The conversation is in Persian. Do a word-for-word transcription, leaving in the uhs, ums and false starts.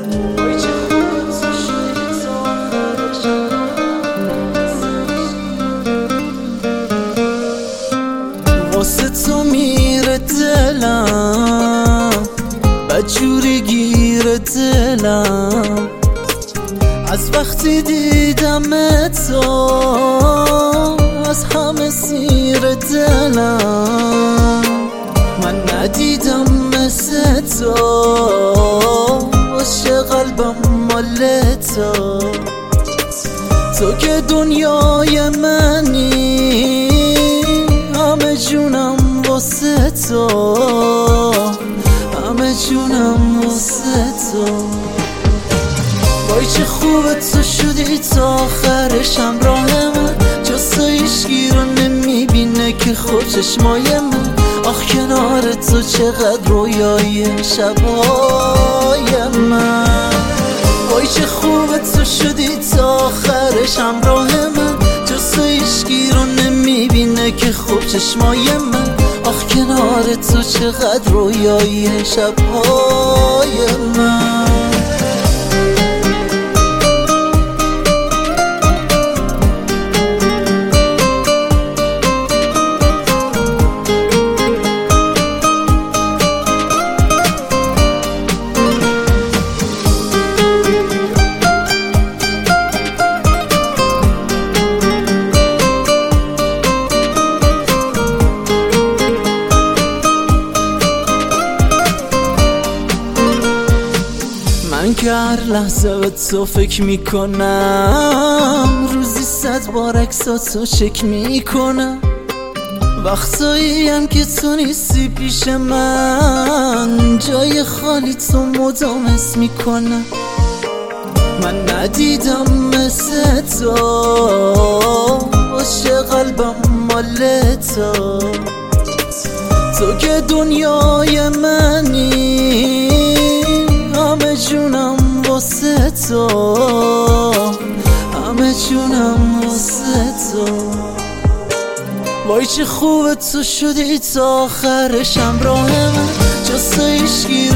واسه تو میره دلم، بدجوری گیره دلم. از وقتی دیدم تو از همه سیر دلم. من ندیدم مثل تو، عاشق قلبم مال تو. تو که دنیای منی، همه جونم واسه تو، همه جونم واسه تو. وای چه خوبه تو شدی تا آخرش همراه من، جز تو هیچکی رو نمیبینه که خود چشمای من. آخ کنار تو چقدر رویایی شبای من. وای چه خوبه تو شدی تا آخرش همراه من، جز تو هیچکی رو نمیبینه که خوب چشمای من. آخ کنار تو چقدر رویایی شبهای من. من که هر لحظه به تو فکر میکنم، روزی صد بار عکساتو چک میکنم. وقتایی هم که تو نیستی پیش من، جای خالی تو مدام حس میکنم. من ندیدم مثل تو، عاشق قلبم مال تو. تو که دنیای منی، همه جونم واسه تو، همه جونم واسه تو. وای چه خوبه تو شدی تا آخرش همراه من، جز تو هیچکی